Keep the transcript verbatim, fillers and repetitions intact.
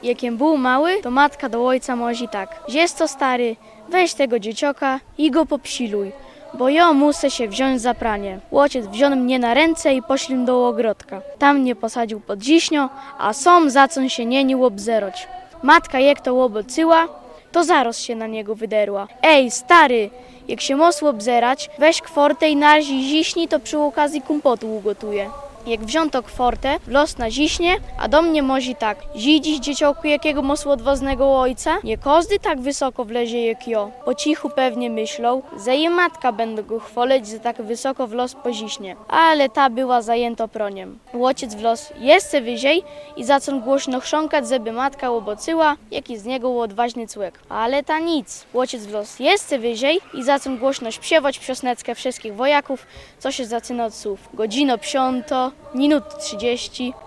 Jakiem był mały, to matka do ojca mówi tak: jest to stary, weź tego dziecioka i go popsiluj, bo ja muszę się wziąć za pranie. Ojciec wziął mnie na ręce i poślił do ogrodka. Tam mnie posadził pod ziśnią, a sam zaczął się nienił obzerać. Matka jak to łobocyła, to zaraz się na niego wyderła. Ej, stary, jak się mosło obzerać, weź kwortę i narzi ziśni, to przy okazji kompotu ugotuje. Jak wziąto kwortę, w los na ziśnie, a do mnie mozi tak: zidziś dzieciołku jakiego mosło odwoznego ojca? Nie każdy tak wysoko wlezie jak jo. Po cichu pewnie myślał, że jej matka będę go chwalić, że tak wysoko w los poziśnie. Ale ta była zajęta proniem. Ojciec w los jeszcze wyżej i zaczął głośno chrząkać, żeby matka łobocyła, jaki z niego odważny cłek. Ale ta nic. Ojciec w los jeszcze wyżej i zaczął głośno śpiewać piosneckę wszystkich wojaków, co się zaczyna od słów: godzino piąto, minut trzydzieści.